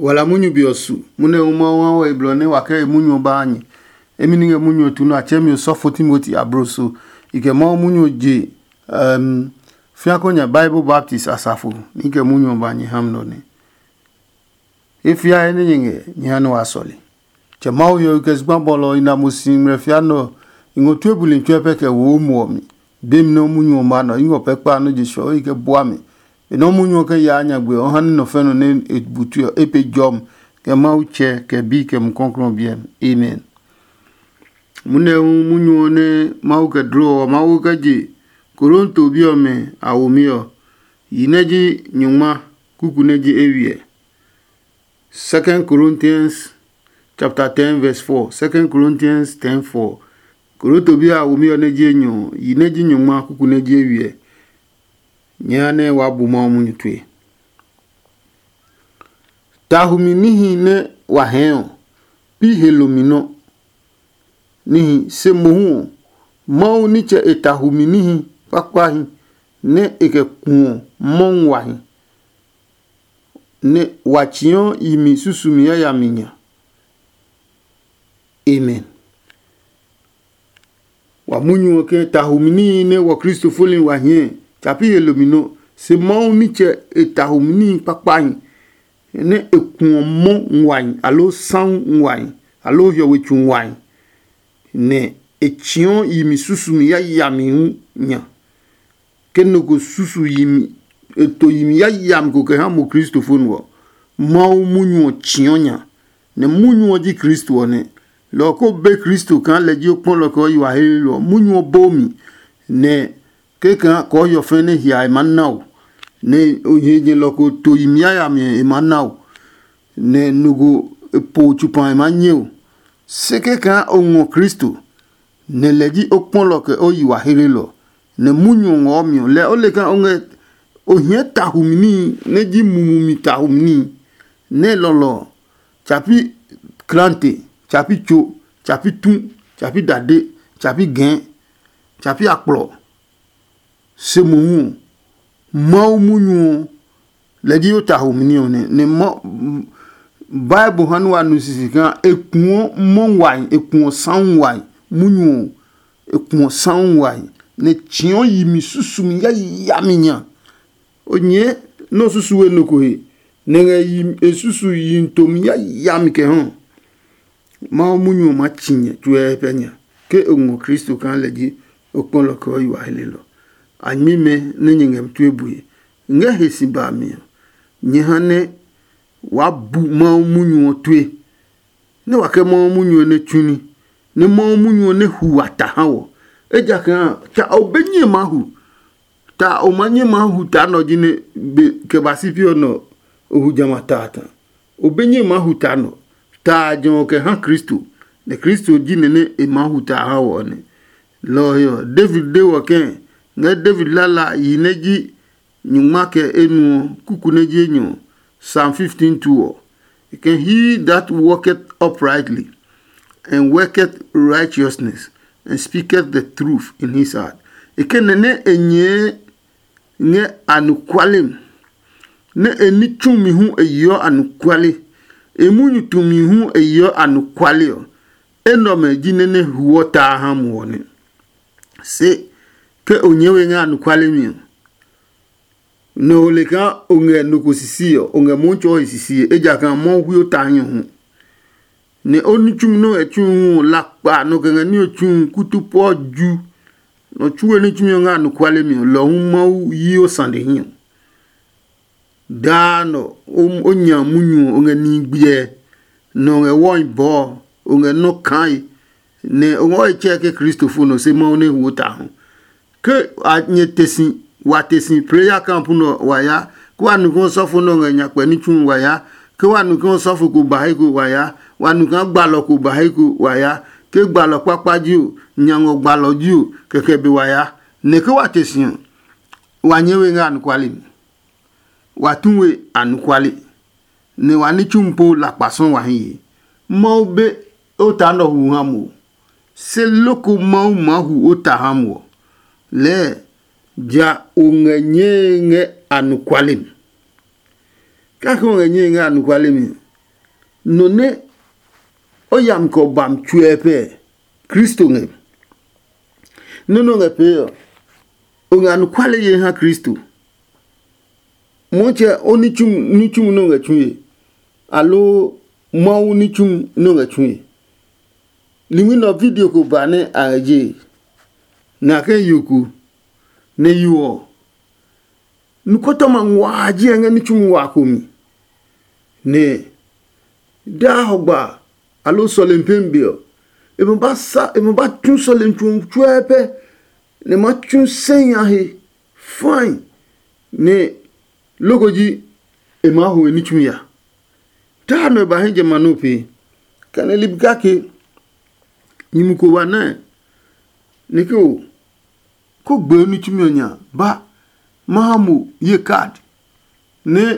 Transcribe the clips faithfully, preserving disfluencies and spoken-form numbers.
wala munyu biosu mune umo wa iblone wa ke munyu banyi emininge munyu tunu achemi sofo Timothy abroso ike mo munyu je um fiakonya Bible Baptist asafu ike munyu banyi hamnone ifia ene nyenge nyano asoli che mau yo ke zgbabolo ina musim refiano ingo tuebuli ntwepe ke wo muomi bem no munyu ma no ingo pepa no je sho ike boami eno munyu ke ya anya gbe o han no feno ne ebutu epe jom ke mau che ke bi ke mkonkron bien amen mune munyu ne mau ke draw mau ke ji koronto biome awomio yineji nyuma kukuneji ewie Second Corinthians chapter ten verse four. Second Corinthians ten four. Koronto bia awomio neji enyo yineji nyuma kukuneji ewie nyane wabuma munyutwe tahuminihi ne waheo pi helomino nihi semohu mau niche etahuminihi pakwahi ne ekekun monwahi ne wachion imi susumia ya minya amen wa munyu ke tahumini ne wa Kristo folin wahie tapi helomino se mau niche etahumini pakwahi ne ekun mon nwan alo san nwan alo yo wechu nwan ne echion yimi susu ya yami nya kenoko susu yimi eto yimi ya yam ko ke ha mo Kristo fonwo mau munyu chionya ne munyu di Kristo ne loko be Kristo kan leji opon loko yo ahelo munyu bomi ne ke kan ko yo fene hia manao ne oyeje loko to yimi ya yami manao ne nugo po chupan manyo seke kan onwo Kristo ne leji opon loke oyiwa herelo ne munyu ngomio le ole kan onge ohie tahumini ne ji mumumi tahumini ne lolo chapi klante chapi cho chapi tun chapi dade chapi gen chapi akplo se munyu mau munyu leji tahumini one ne mo Bible hanwa nusisikan ekun monwai ekun sanwai munyu ekun sanwai ne chion yimi susumi ya yaminya onye no susuwe no kohe ne yim esusu yintomi ya yamike hon ma munyu ma chinye tuwe penya ke onwo Kristo kan leji okon loko yiwa helelo anyime ne nyengem tuebuye nge hesiba mi nyehane wabu ma munyu tue ne wake ma munyu ne tuni ne ma munyu ne huwata hawo eja kan ta obenye mahu ta omanye mahu ta no jine ke basipio no ohujama tata obenye mahu ta no ta jon ke han Kristo ne Kristo jine ne e mahu ta hawo ne loyo David de waken ne David lala yineji nyuma ke enu kukuneji enyo Psalm fifteen two. Can he that walketh uprightly and worketh righteousness and speaketh the truth in his heart. Eken ne enye ne anukwalem ne eni tumi hu eyo anukwale emunyu tumi hu eyo anukwale enome jine ne huota hamuone se ke onyewe nga anukwale mi no leka onge nukosisio onge moncho isisi eja kan mo hu tanyo hu ne onichum no echu lakpa no kan ni ochu kutupo ju no chuwe ni chumi nga no kwale mi lo hu mau yi o sande hin da no onya munyu onge ni gbe no nge won bo onge no kai ne ongo echeke Christopher no se mo ne hu ta hu ke anye tesi watesi prayer camp no waya kwa nuko sofo no nganya pe ni tun waya ke wa nuko sofo ko bahai ko waya wa nuko gbalo ko bahai ko waya ke gbalo papaji o nyango gbalo ji o keke bi waya ne ke watesi wanyewe nga anukwali watunwe anukwali ne wani chumpo la pason wa hin mo be o ta no hu hamu se loko mau mahu o ta hamu le ja ungenye anukwali kako ungenye anukwali no ne oyam ko bam tuepe Kristo nge no no ngepe onga no kwale ye ha Kristo moche onichum nichum no ngatue alo mau nichum no ngatue limi no video ko bane aje na ke yuku ne yuo nukoto manwa aje nga nichum wa komi ne da hogba alo solempembio e mo ba sa e mo ba tun solentum tuepe ne ma tun senya he fine ne logoji e ma ho ni tumia ta no ba heje manope kana libgake nyimuko wana ne ko ko gbe ni tumia nya ba mahamu ye card ne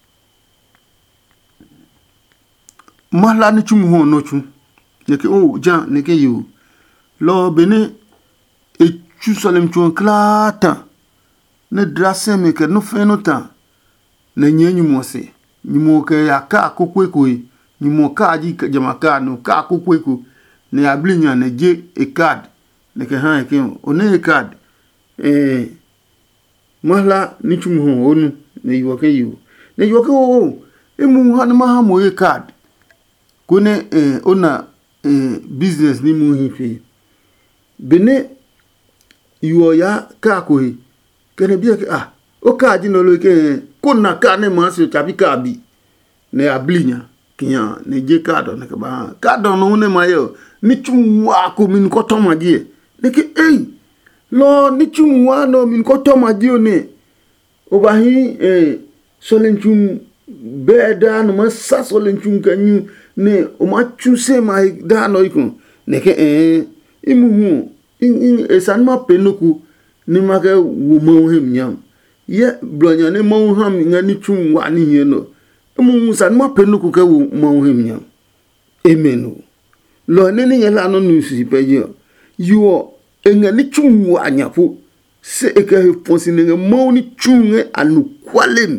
mala ni tumu ho no tu ne ke o jan ne ke yo lo bene e tu solem tu klata ne drase me ke no fe no ta na nyenyu mo se nyimo ke ya ka kokweko nyimo ka ji jamaka no ka kokweko ne ablinya ne je e card ne ke han ke o ne e card eh mala ni tumu ho onu ne yo ke yo ne yo ke o e mu han ma ha mo e card kone eh ona eh business ni mu hifi bene yo ya ka ko hi kene bi ke ah o ka ji no lo ke kona ka ne ma se tabi ka bi ne ablinya kinya ne je ka do ne ka ba ka do no ne ma yo ni chumwa ko min ko to ma die ne ke eh lo ni chumwa no min ko to ma die ne o ba hi eh solenchum beda no ma sa solenchum kanyu ne o ma chuse ma da no ikun ne ke eh imu hu in esan ma penoku ni ma ke wo mo hem nyam ye blonya ne mo ham ngani chum wa ni he no imu san ma penoku ke wo mo hem nyam emenu lo ne ni yela no nu si peje yo engani chum wa nyapo se e ke fonsi ne mo ni chum e anu kwalen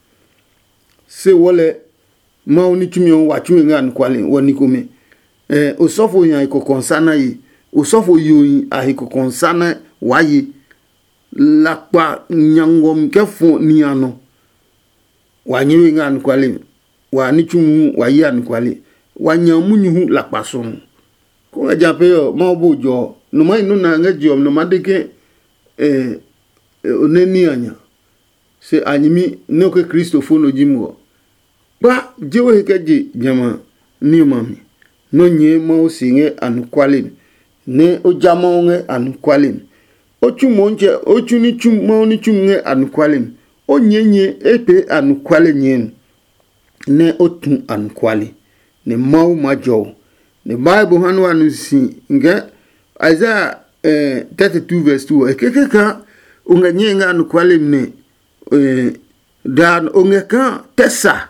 se wole ma ni tumi on wa tumi ngan kwale woni kome eh osofo yan iko konsana yi osofo yoyin a iko konsana waye lapa nyangom kefo ni ano wa nyiwe ngan kwale wa ni tumi wa yi an kwale wa nyamu nyu lapa so ko aja pe yo ma obojo no mai no na ngaji no ma deke eh oneni anya se anyimi no ke Christopher no jimwo ba jewe keje jama ni mami no nye mo singe anu kwalin ne o jama nge anu kwalin o chumo nje o chuni chumo ni chumnge anu kwalin o nyenye epe anu kwalin nyen ne o tun anu kwali ne mau majo ne bible hanu anu si nge Isaiah eh thirty-two verse two e kekeka unga nyenga anu kwalin ne eh dan unga ka tesa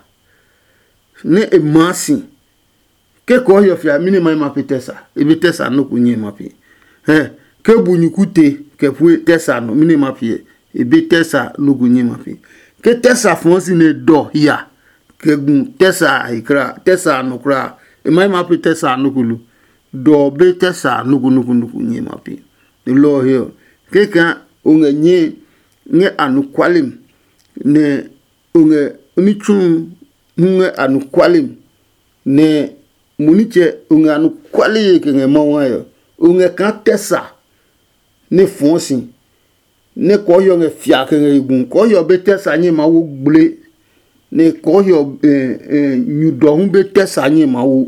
ne emasi ke ko yo fia mini mai mapi tesa ebi tesa no kunye mapi eh ke bunyukute ke fu tesa no mini mapi ebi tesa no kunye mapi ke tesa fonsi ne do ya ke gun tesa ikra tesa no kra e mai mapi tesa no kulu do be tesa no kunu kunu kunye mapi lo here ke ka unga nye nge anu kwalim ne unga unichun nge anu kwalim ne muniche unge anu kwali ke nge mawayo unge kan tesa ne fonsi ne koyo nge fia ke nge gun koyo be tesa nyi ma wo gble ne koyo eh eh nyudo be tesa nyi ma wo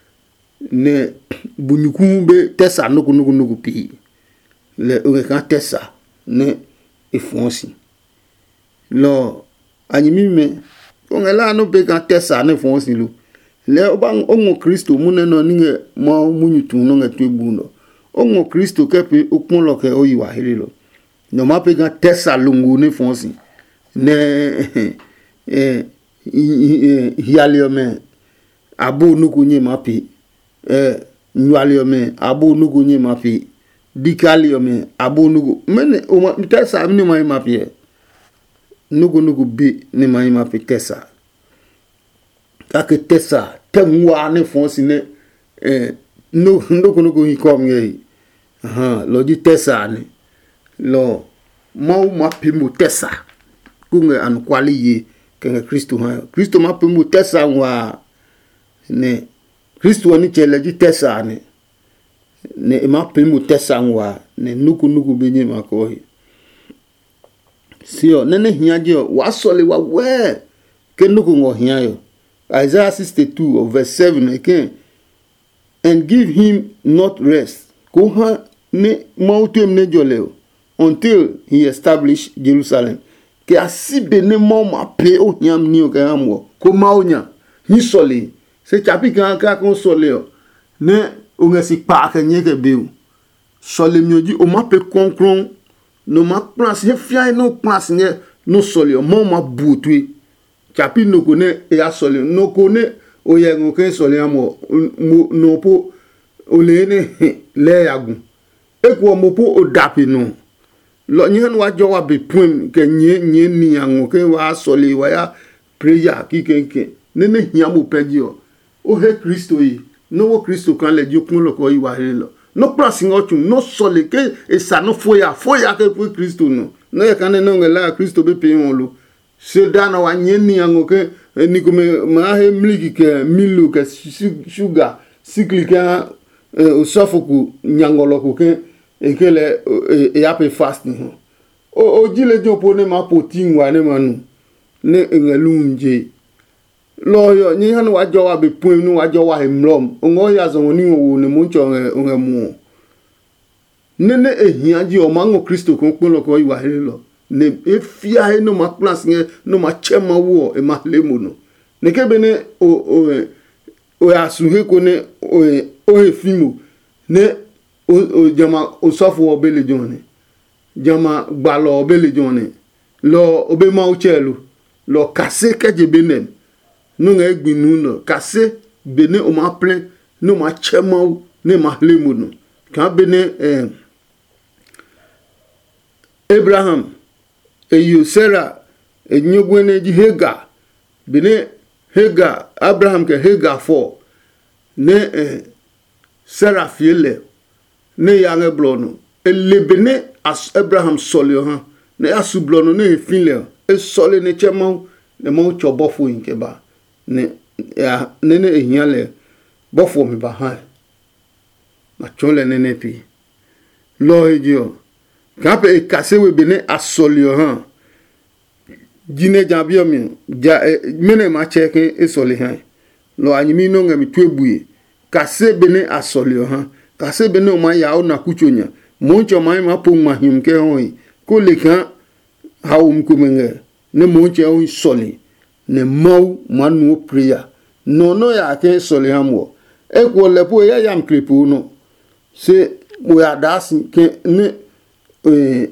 ne bunyuku be tesa nuku nuku nuku pi le unge kan tesa ne e fonsi lo anyimi me onge la no be kan tesa ne fonsi lu le oba ongo Kristo mune no ninge mo munyutu no nge twebu no ongo Kristo kepe okun lo ke oyiwa helelo no ma pe kan tesa lungu ne fonsi ne eh hialiome abu nuku nye mapi eh nyaliome abu nuku nye mapi dikaliome abu nuku mene o tesa ni mai mapi nugu nugu bi ni mai mapi tesa kake tesa pengwa ne fonsi ne eh no no ko no ko hikom ye aha lo di tesa ne lo mau ma pimu tesa kunga an kwali ye kenga Kristo ha Kristo ma pimu tesa wa ne Kristo ni chele di tesa ne ne ma pimu tesa wa ne nuku nuku benye mako sio nene hiaje wa sole wa we ke nuku ngo hiayo Isaiah sixty-two of verse seven again, and give him not rest ko ha ne mautem ne joleo until he establish Jerusalem ke asibe ne mo ma pe o hiam ni o ka amwo ko ma onya ni sole se chapi kan ka kon sole o ne o ngasi pa ka nye ke be sole mioji o ma pe konkron no ma place he fia no place ne no sole o mo ma butui chapi no kone e a sole no kone o ye ngo ke sole amo no po o le ne le yagun e ko mo po o dapi no lo nyen wa jo wa be pum ke nye nye ni ngo ke wa sole wa ya prayer ki kenke ne ne hia mo peji o o he Kristo yi no wo Kristo kan le ju kun lo ko yi wa he lo no place ngo tun no sole ke e sa no foya foya ke pu Kristo no no ye kan ne no ngela Kristo be pe won lo se dana wa nyeni yango ke ni ko me ma he mliki ke milu ke sugar cyclica o sofoku nyangolo ko ke e ke le e ape fasting o o jile jopo ne ma potin wa ne manu ne ngelunje lo yo ni han wa jo wa be pun ni wa jo wa hemlom ngo ya zo ni wo ne mo ncho ngemu ne ne ehiaji o mango Kristo ko pon lo ko iwa he lo ne efia he no ma place nge no ma chema wo e ma lemu no ne ke bene o o o asuhe ko ne o o efimu ne o o jama o sofo obele jone jama gbalo obele jone lo obe ma uchelu lo kase keje benen no nge gbinu no kase bene o ma ple no ma chema ne ma lemu no ka bene eh Abraham eyo Sarah enyogwene di Hagar bene Hagar Abraham ke Hagar for ne eh, Sarah fiele ne yange blono ele bene as Abraham solio ha ne asu blono ne finle e sole ne chema ne mo chobofo inkeba ne ya ne ne ehiale bofo mi ba ha na chole ne ne pi lo ejo kape e kasewe bene asolio ha jine jabio mi ja mene ma cheke e soli ha lo anyimi no ngami twebuye kase bene asolio ha kase bene o ma ya o na kuchonya moncho ma ma pon ma him ke hoi ko le kan ha um kumenge ne moncho o soli ne mau manu prayer no no ya ke soli ha mo e ko le po ya yam kripu no se mo ya dasi ke ne eh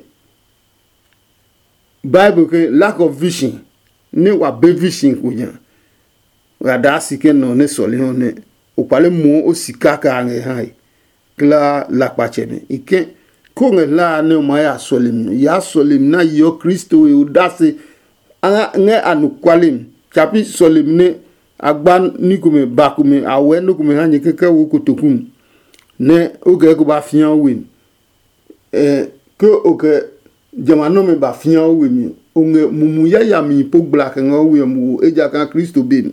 Bible ke lack of vision ne wa be vision ko nya wa da sike no ne soli ho ne o pale mo o sika ka nge hai kla la pa cheme ike ko nge la ne ma ya solim ya solim na yo Kristo e o da se nge anu kwalim chapi solim ne agban ni ko me ba ko me awe no ko me hanye keke wo kotokum ne o ge ko ba fian win eh ko o ke jamano me ba fian we mi onge mumu ya ya mi po black nga we mu eja kan Kristo bin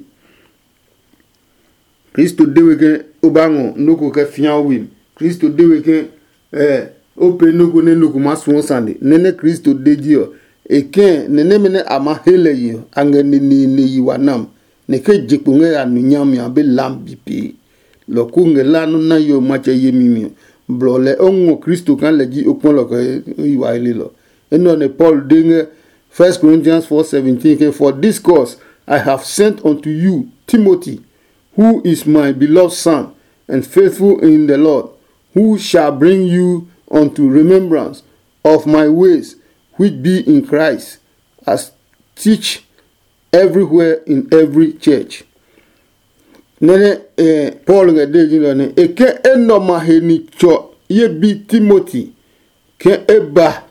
Kristo dewe ke obango noko ke fian we Kristo dewe ke eh ope noko ne noko maso sande nene Kristo deji o eke nene mene ama hele yi ange ni ni ni yiwanam ne ke jekunge anu nyam ya be lambi pi lo kunge lanu na yo mache yemimi blole ongo Kristo kan leji opon lo ko yiwa ile lo eno ne Paul dinge First Corinthians four seventeen for this cause I have sent unto you Timothy, who is my beloved son and faithful in the Lord, who shall bring you unto remembrance of my ways which be in Christ, as teach everywhere in every church. Nene eh, Paul nga deji ne eke eno maheni cho ye bi Timothy ke eba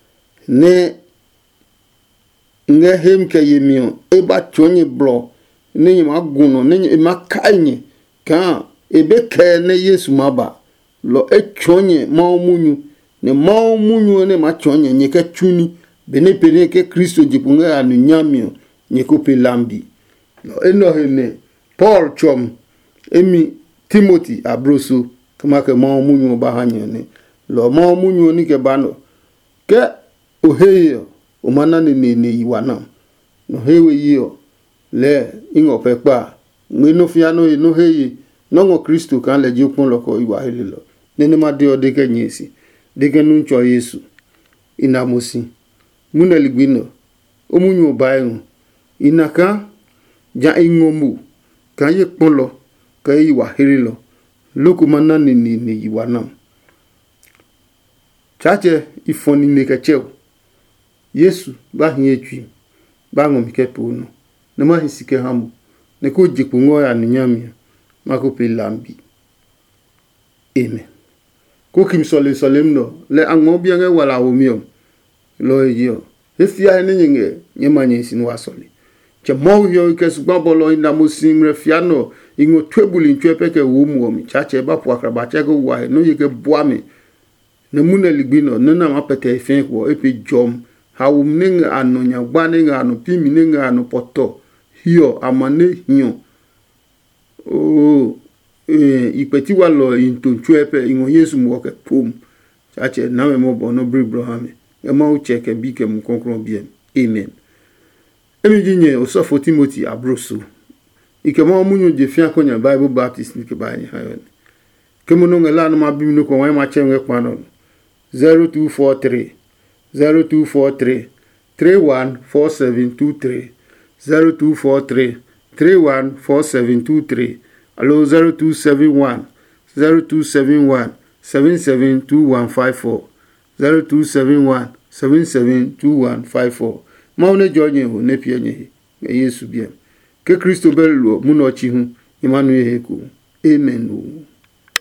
ne nge hem ke yemio eba chonye blo ne ma guno ne ma kainye ka ebe ke ne Yesu maba lo echonye ma munyu ne ma munyu ne ma chonye nye ke chuni bene pene ke Kristo jipunga anu nyamio nye ko pelambi lo eno hene Paul chom emi Timothy abroso kama ke ma munyu ba hanye ne lo ma munyu ni ke bano ke oheyo o mana ne ne yiwana no hewe yo le ingo pepa ngino fiano no heye no Kristo kan le jupon loko iwa helelo nene ma de odeke nyesi deke nuncho Yesu inamosi muna ligbino omunyu bayu inaka ja ingomu kan ye ponlo kan iwa helelo loko mana ne ne ne yiwana chache ifoni nekacheo Yesu ba hietwi ba ngomike puno ne ma hisike hamu ne ko jikungo ya nyamia mako pelambi amen ko kim sole solemno le angmo biange wala omio lo yo efia ne nyenge nyemanye sin wasole che mo yo ke sgbabolo inda mosim refiano ingo twebuli ntwepeke wo mu omi chache ba po akraba chego wa no yeke boame ne muna ligbino ne na mapete fin ko epi jom hawum ninga anu nyagba ninga anu pimi ninga anu poto hiyo amane hiyo o eh ipeti wa lo intonchwepe ingo Yesu mwoke pum chache nawe mo bono bribraham e ma ucheke bike mu konkron bien amen emi jinye osofo Timothy abroso ike mo munyo je fia konya Bible Baptist ni ke ba ni hayon kemo no ngela no ma bimi no ko wan ma chenwe kwano zero two four three zero two four three three one four seven two three zero two four three three one four seven two three allo zero two seven one zero two seven one seven seven two one five four zero two seven one seven seven two one five four maune jonye ho ne pienye he Yesu bien ke Kristo belo mu no chi hu Emmanuel he ku amen.